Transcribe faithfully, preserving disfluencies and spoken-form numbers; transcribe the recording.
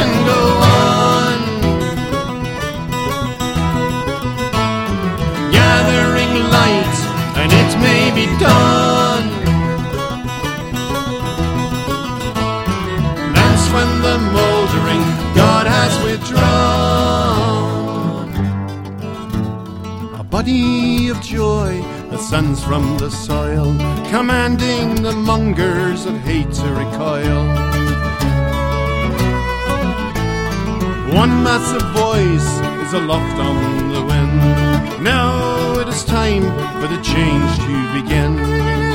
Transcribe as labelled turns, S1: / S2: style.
S1: can go on. Gathering light, and it may be done. That's when the mouldering God has withdrawn. A body of joy that sends from the soil, commanding the mongers of hate to recoil. One massive voice is aloft on the wind. Now it is time for the change to begin.